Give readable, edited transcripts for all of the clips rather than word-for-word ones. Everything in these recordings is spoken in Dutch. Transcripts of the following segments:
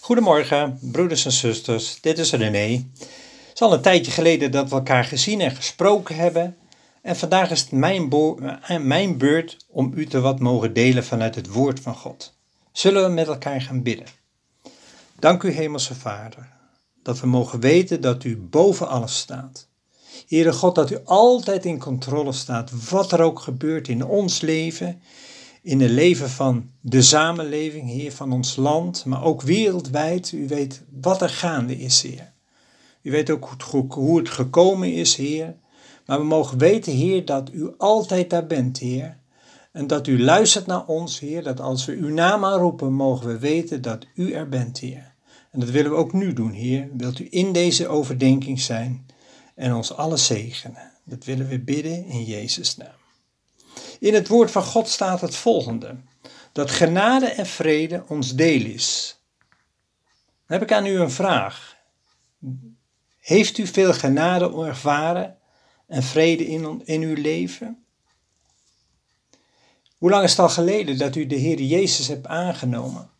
Goedemorgen, broeders en zusters, dit is René. Het is al een tijdje geleden dat we elkaar gezien en gesproken hebben. En vandaag is het mijn beurt om u te wat mogen delen vanuit het woord van God. Zullen we met elkaar gaan bidden? Dank u, Hemelse Vader, dat we mogen weten dat u boven alles staat. Heere God, dat u altijd in controle staat, wat er ook gebeurt in ons leven, in het leven van de samenleving, Heer, van ons land, maar ook wereldwijd. U weet wat er gaande is, Heer. U weet ook hoe het gekomen is, Heer. Maar we mogen weten, Heer, dat u altijd daar bent, Heer. En dat u luistert naar ons, Heer. Dat als we uw naam aanroepen, mogen we weten dat u er bent, Heer. En dat willen we ook nu doen, Heer. Wilt u in deze overdenking zijn en ons allen zegenen. Dat willen we bidden in Jezus' naam. In het woord van God staat het volgende: dat genade en vrede ons deel is. Dan heb ik aan u een vraag. Heeft u veel genade ervaren en vrede in uw leven? Hoe lang is het al geleden dat u de Heer Jezus hebt aangenomen?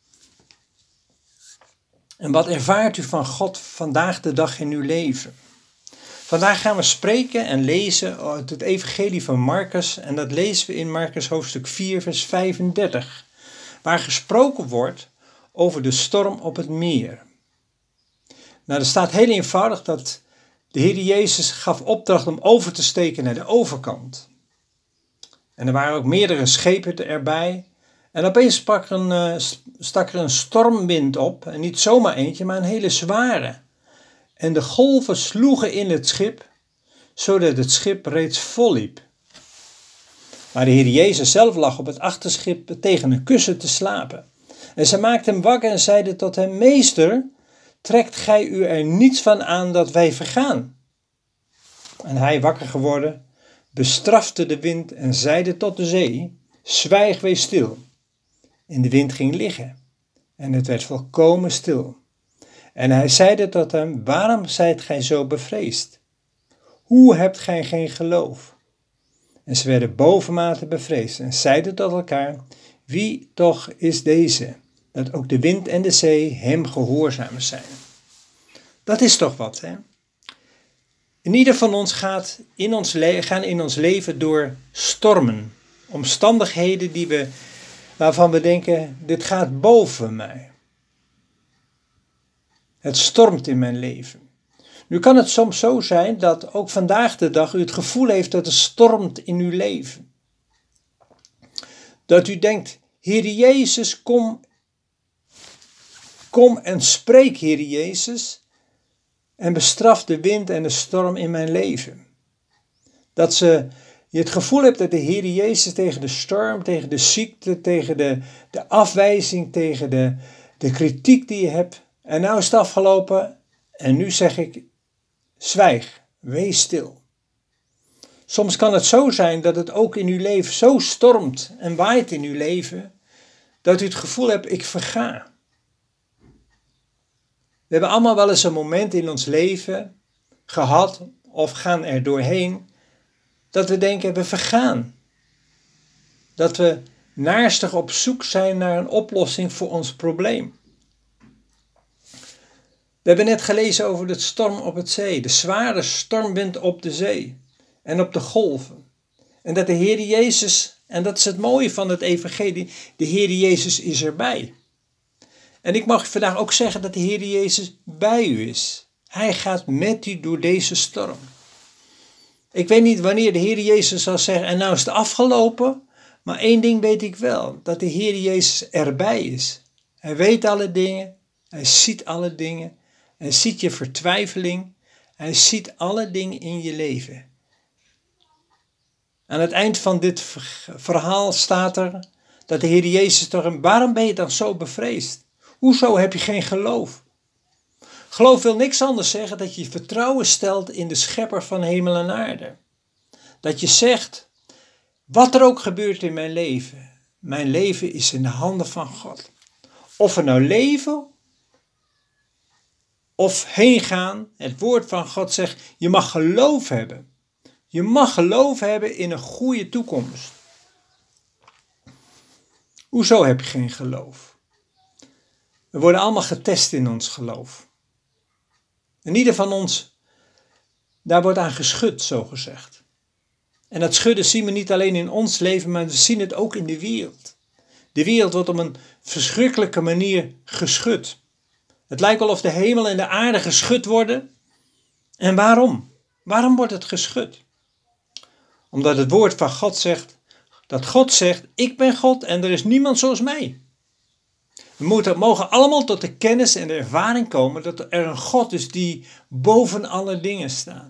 En wat ervaart u van God vandaag de dag in uw leven? Vandaag gaan we spreken en lezen uit het evangelie van Marcus. En dat lezen we in Marcus hoofdstuk 4 vers 35. Waar gesproken wordt over de storm op het meer. Nou, er staat heel eenvoudig dat de Heer Jezus gaf opdracht om over te steken naar de overkant. En er waren ook meerdere schepen erbij. En opeens stak er een stormwind op. En niet zomaar eentje, maar een hele zware. En de golven sloegen in het schip, zodat het schip reeds volliep. Maar de Heer Jezus zelf lag op het achterschip tegen een kussen te slapen. En ze maakten hem wakker en zeiden tot hem: Meester, trekt gij u er niets van aan dat wij vergaan? En hij, wakker geworden, bestrafte de wind en zeide tot de zee: Zwijg, wees stil. En de wind ging liggen en het werd volkomen stil. En hij zeide tot hem: Waarom zijt gij zo bevreesd? Hoe hebt gij geen geloof? En ze werden bovenmate bevreesd en zeiden tot elkaar: Wie toch is deze, dat ook de wind en de zee hem gehoorzaam zijn? Dat is toch wat, hè? En ieder van ons gaan in ons leven door stormen, omstandigheden waarvan we denken: dit gaat boven mij. Het stormt in mijn leven. Nu kan het soms zo zijn dat ook vandaag de dag u het gevoel heeft dat het stormt in uw leven. Dat u denkt: Heer Jezus, kom en spreek, Heer Jezus, en bestraf de wind en de storm in mijn leven. Dat je het gevoel hebt dat de Heer Jezus tegen de storm, tegen de ziekte, tegen de afwijzing, tegen de kritiek die je hebt. En nou is het afgelopen en nu zeg ik: zwijg, wees stil. Soms kan het zo zijn dat het ook in uw leven zo stormt en waait in uw leven, dat u het gevoel hebt: ik verga. We hebben allemaal wel eens een moment in ons leven gehad of gaan er doorheen dat we denken: we vergaan. Dat we naarstig op zoek zijn naar een oplossing voor ons probleem. We hebben net gelezen over de storm op het zee, de zware stormwind op de zee en op de golven. En dat de Heer Jezus, en dat is het mooie van het evangelie, de Heer Jezus is erbij. En ik mag vandaag ook zeggen dat de Heer Jezus bij u is. Hij gaat met u door deze storm. Ik weet niet wanneer de Heer Jezus zal zeggen: en nou is het afgelopen. Maar één ding weet ik wel, dat de Heer Jezus erbij is. Hij weet alle dingen, hij ziet alle dingen. Hij ziet je vertwijfeling. Hij ziet alle dingen in je leven. Aan het eind van dit verhaal staat er dat de Heer Jezus toch: waarom ben je dan zo bevreesd? Hoezo heb je geen geloof? Geloof wil niks anders zeggen dat je vertrouwen stelt in de schepper van hemel en aarde. Dat je zegt: wat er ook gebeurt in mijn leven is in de handen van God. Of we nou leven of heen gaan, het woord van God zegt: je mag geloof hebben. Je mag geloof hebben in een goede toekomst. Hoezo heb je geen geloof? We worden allemaal getest in ons geloof. En ieder van ons, daar wordt aan geschud, zo gezegd. En dat schudden zien we niet alleen in ons leven, maar we zien het ook in de wereld. De wereld wordt op een verschrikkelijke manier geschud. Het lijkt wel of de hemel en de aarde geschud worden. En waarom? Waarom wordt het geschud? Omdat het woord van God zegt, dat God zegt, ik ben God en er is niemand zoals mij. We mogen allemaal tot de kennis en de ervaring komen dat er een God is die boven alle dingen staat.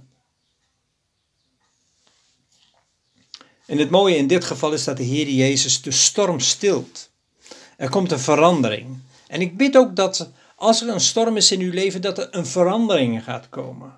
En het mooie in dit geval is dat de Heer Jezus de storm stilt. Er komt een verandering. En ik bid ook dat als er een storm is in uw leven, dat er een verandering gaat komen.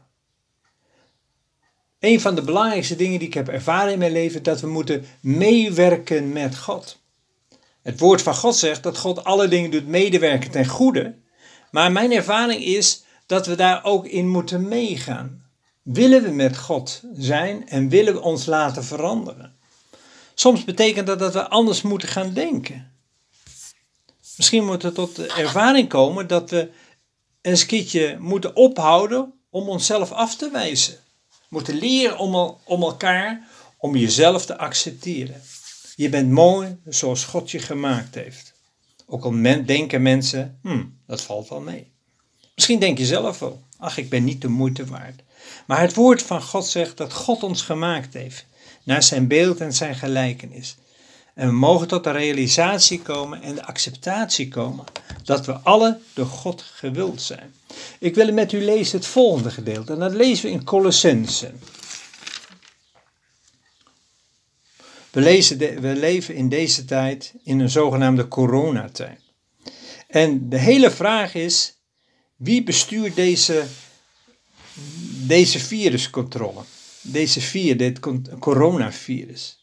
Een van de belangrijkste dingen die ik heb ervaren in mijn leven, dat we moeten meewerken met God. Het woord van God zegt dat God alle dingen doet medewerken ten goede. Maar mijn ervaring is dat we daar ook in moeten meegaan. Willen we met God zijn en willen we ons laten veranderen? Soms betekent dat we anders moeten gaan denken. Misschien moet het tot de ervaring komen dat we een keertje moeten ophouden om onszelf af te wijzen. We moeten leren om elkaar, om jezelf te accepteren. Je bent mooi zoals God je gemaakt heeft. Ook al denken mensen, dat valt wel mee. Misschien denk je zelf wel, ach, ik ben niet de moeite waard. Maar het woord van God zegt dat God ons gemaakt heeft. Naar zijn beeld en zijn gelijkenis. En we mogen tot de realisatie komen en de acceptatie komen dat we alle door God gewild zijn. Ik wil met u lezen het volgende gedeelte. En dat lezen we in Colossenzen. We leven in deze tijd in een zogenaamde coronatijd. En de hele vraag is, wie bestuurt deze viruscontrole? Dit coronavirus.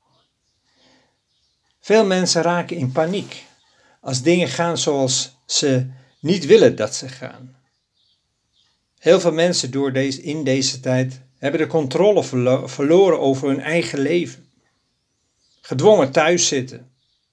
Veel mensen raken in paniek als dingen gaan zoals ze niet willen dat ze gaan. Heel veel mensen in deze tijd hebben de controle verloren over hun eigen leven. Gedwongen thuis zitten.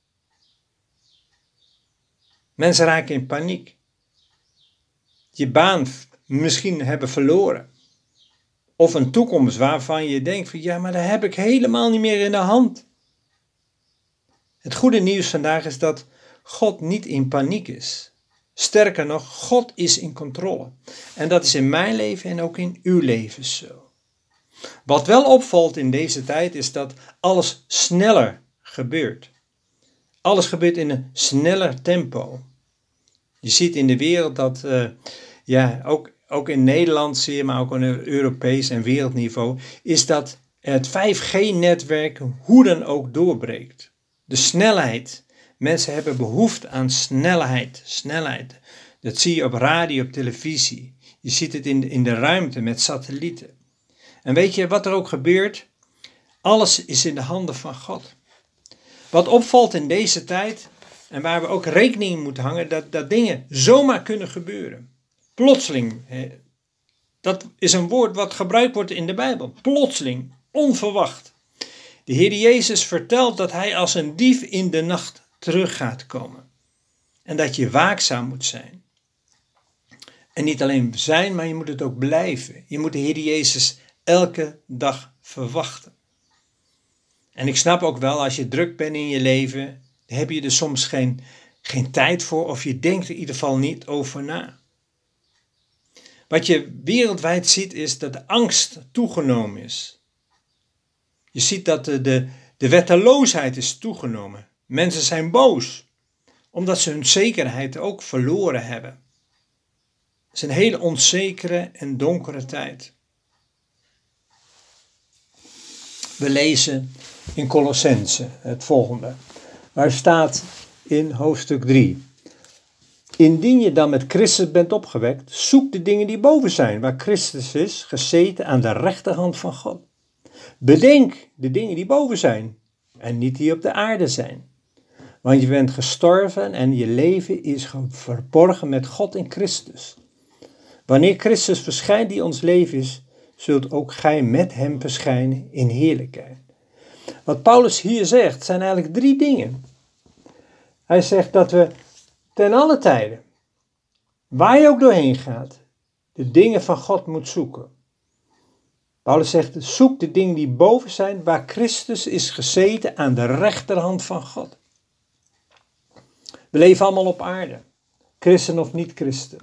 Mensen raken in paniek. Je baan misschien hebben verloren. Of een toekomst waarvan je denkt van ja, maar dat heb ik helemaal niet meer in de hand. Het goede nieuws vandaag is dat God niet in paniek is. Sterker nog, God is in controle. En dat is in mijn leven en ook in uw leven zo. Wat wel opvalt in deze tijd is dat alles sneller gebeurt. Alles gebeurt in een sneller tempo. Je ziet in de wereld dat, ook in Nederland zie je, maar ook op een Europees en wereldniveau, is dat het 5G-netwerk hoe dan ook doorbreekt. De snelheid. Mensen hebben behoefte aan snelheid. Dat zie je op radio, op televisie. Je ziet het in de ruimte met satellieten. En weet je wat er ook gebeurt? Alles is in de handen van God. Wat opvalt in deze tijd, en waar we ook rekening mee moeten hangen, dat dingen zomaar kunnen gebeuren. Plotseling. Dat is een woord wat gebruikt wordt in de Bijbel. Plotseling, onverwacht. De Heer Jezus vertelt dat hij als een dief in de nacht terug gaat komen. En dat je waakzaam moet zijn. En niet alleen zijn, maar je moet het ook blijven. Je moet de Heer Jezus elke dag verwachten. En ik snap ook wel, als je druk bent in je leven, heb je er soms geen tijd voor, of je denkt er in ieder geval niet over na. Wat je wereldwijd ziet is dat de angst toegenomen is. Je ziet dat de wetteloosheid is toegenomen. Mensen zijn boos, omdat ze hun zekerheid ook verloren hebben. Het is een hele onzekere en donkere tijd. We lezen in Colossenzen het volgende, waar staat in hoofdstuk 3. Indien je dan met Christus bent opgewekt, zoek de dingen die boven zijn, waar Christus is, gezeten aan de rechterhand van God. Bedenk de dingen die boven zijn en niet die op de aarde zijn. Want je bent gestorven en je leven is verborgen met God in Christus. Wanneer Christus verschijnt die ons leven is, zult ook gij met hem verschijnen in heerlijkheid. Wat Paulus hier zegt zijn eigenlijk 3 dingen. Hij zegt dat we ten alle tijden waar je ook doorheen gaat, de dingen van God moet zoeken. Paulus zegt, zoek de dingen die boven zijn, waar Christus is gezeten aan de rechterhand van God. We leven allemaal op aarde, christen of niet christen.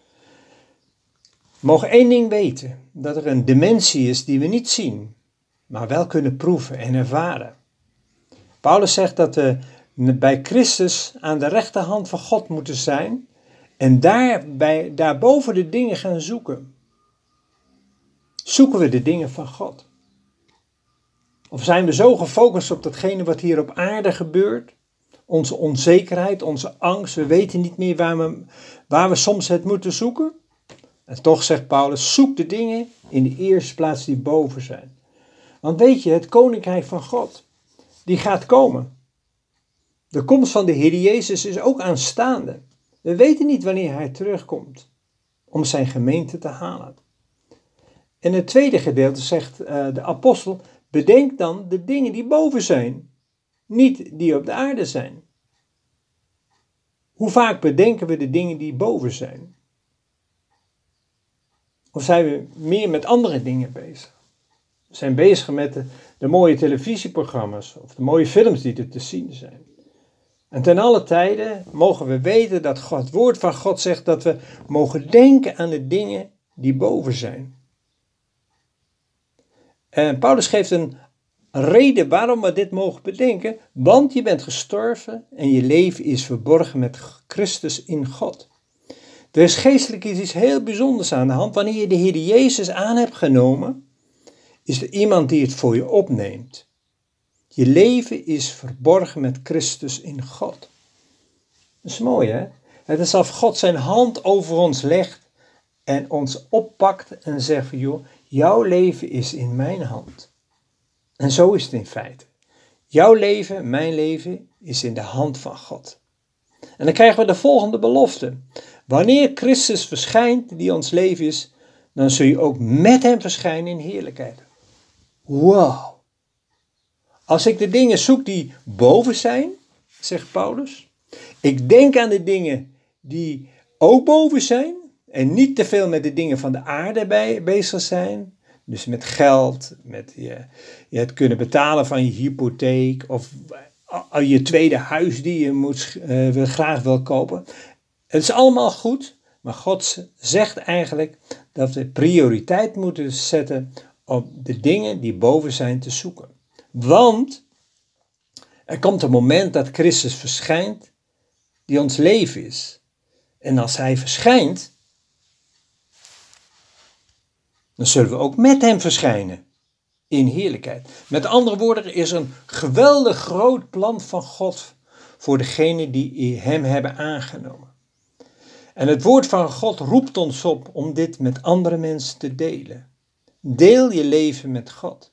We mogen één ding weten, dat er een dimensie is die we niet zien, maar wel kunnen proeven en ervaren. Paulus zegt dat we bij Christus aan de rechterhand van God moeten zijn en daarboven de dingen gaan zoeken. Zoeken we de dingen van God? Of zijn we zo gefocust op datgene wat hier op aarde gebeurt? Onze onzekerheid, onze angst, we weten niet meer waar we soms het moeten zoeken? En toch zegt Paulus, zoek de dingen in de eerste plaats die boven zijn. Want weet je, het koninkrijk van God, die gaat komen. De komst van de Heer Jezus is ook aanstaande. We weten niet wanneer hij terugkomt om zijn gemeente te halen. En het tweede gedeelte zegt de apostel, bedenk dan de dingen die boven zijn, niet die op de aarde zijn. Hoe vaak bedenken we de dingen die boven zijn? Of zijn we meer met andere dingen bezig? We zijn bezig met de mooie televisieprogramma's of de mooie films die er te zien zijn. En ten alle tijde mogen we weten dat het woord van God zegt dat we mogen denken aan de dingen die boven zijn. En Paulus geeft een reden waarom we dit mogen bedenken, want je bent gestorven en je leven is verborgen met Christus in God. Er is geestelijk iets heel bijzonders aan de hand. Wanneer je de Heer Jezus aan hebt genomen, is er iemand die het voor je opneemt. Je leven is verborgen met Christus in God. Dat is mooi, hè? Het is alsof God zijn hand over ons legt en ons oppakt en zegt van, joh, jouw leven is in mijn hand. En zo is het in feite. Jouw leven, mijn leven, is in de hand van God. En dan krijgen we de volgende belofte. Wanneer Christus verschijnt, die ons leven is, dan zul je ook met hem verschijnen in heerlijkheid. Wow. Als ik de dingen zoek die boven zijn, zegt Paulus. Ik denk aan de dingen die ook boven zijn. En niet te veel met de dingen van de aarde bezig zijn. Dus met geld, met het kunnen betalen van je hypotheek. Of je tweede huis die je graag wil kopen. Het is allemaal goed. Maar God zegt eigenlijk dat we prioriteit moeten zetten op de dingen die boven zijn te zoeken. Want er komt een moment dat Christus verschijnt, die ons leven is. En als hij verschijnt, dan zullen we ook met hem verschijnen in heerlijkheid. Met andere woorden, er is een geweldig groot plan van God voor degenen die hem hebben aangenomen. En het woord van God roept ons op om dit met andere mensen te delen. Deel je leven met God.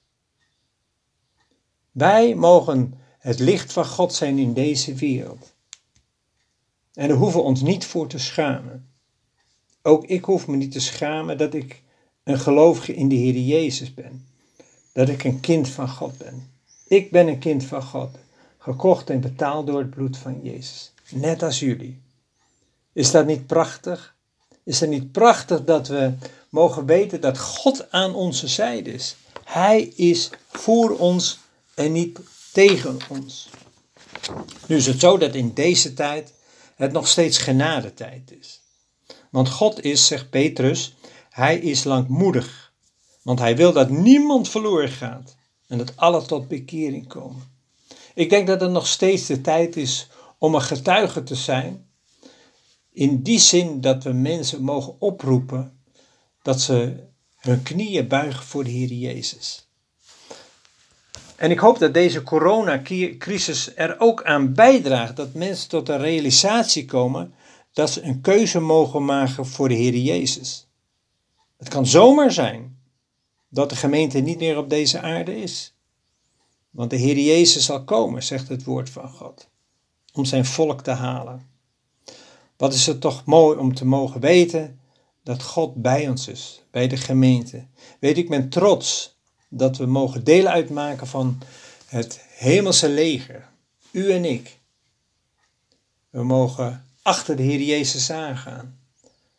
Wij mogen het licht van God zijn in deze wereld. En daar hoeven we ons niet voor te schamen. Ook ik hoef me niet te schamen dat ik een gelovige in de Heer Jezus ben. Dat ik een kind van God ben. Ik ben een kind van God. Gekocht en betaald door het bloed van Jezus. Net als jullie. Is dat niet prachtig? Is het niet prachtig dat we mogen weten dat God aan onze zijde is? Hij is voor ons en niet tegen ons. Nu is het zo dat in deze tijd het nog steeds genadetijd is. Want God is, zegt Petrus, hij is langmoedig. Want hij wil dat niemand verloren gaat en dat alle tot bekering komen. Ik denk dat het nog steeds de tijd is om een getuige te zijn. In die zin dat we mensen mogen oproepen dat ze hun knieën buigen voor de Heer Jezus. En ik hoop dat deze coronacrisis er ook aan bijdraagt dat mensen tot de realisatie komen dat ze een keuze mogen maken voor de Heer Jezus. Het kan zomaar zijn dat de gemeente niet meer op deze aarde is. Want de Heer Jezus zal komen, zegt het woord van God, om zijn volk te halen. Wat is het toch mooi om te mogen weten dat God bij ons is, bij de gemeente. Weet ik ben trots dat we mogen deel uitmaken van het hemelse leger. U en ik. We mogen achter de Heer Jezus aangaan.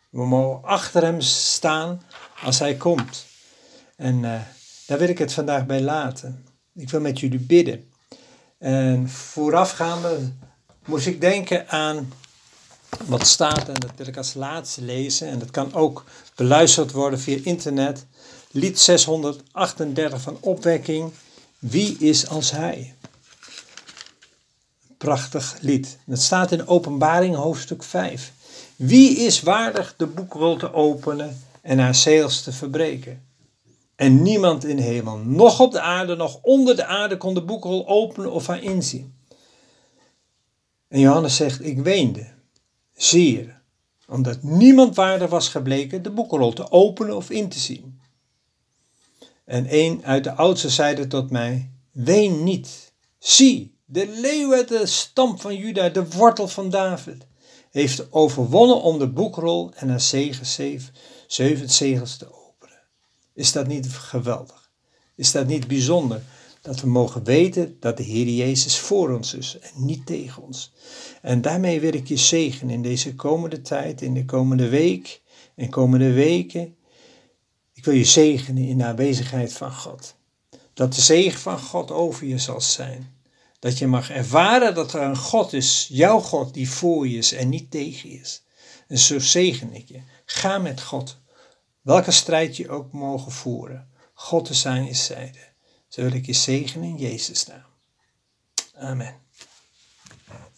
We mogen achter hem staan als hij komt. En daar wil ik het vandaag bij laten. Ik wil met jullie bidden. En voorafgaande moest ik denken aan wat staat, en dat wil ik als laatste lezen. En dat kan ook beluisterd worden via internet. Lied 638 van Opwekking. Wie is als hij? Prachtig lied. Dat staat in Openbaring hoofdstuk 5. Wie is waardig de boekrol te openen en haar zegels te verbreken? En niemand in de hemel, noch op de aarde, noch onder de aarde kon de boekrol openen of haar inzien. En Johannes zegt, ik weende, zeer, omdat niemand waardig was gebleken de boekrol te openen of in te zien. En een uit de oudsten zeide tot mij, ween niet, zie, de leeuw uit de stam van Juda, de wortel van David, heeft overwonnen om de boekrol en haar zeven zegels te openen. Is dat niet geweldig? Is dat niet bijzonder? Dat we mogen weten dat de Heer Jezus voor ons is en niet tegen ons. En daarmee wil ik je zegenen in deze komende tijd, in de komende week en komende weken. Ik wil je zegenen in de aanwezigheid van God. Dat de zegen van God over je zal zijn. Dat je mag ervaren dat er een God is, jouw God, die voor je is en niet tegen je is. En zo zegen ik je. Ga met God. Welke strijd je ook mogen voeren. God is aan je zijde. Zo wil ik je zegenen in Jezus' naam. Amen.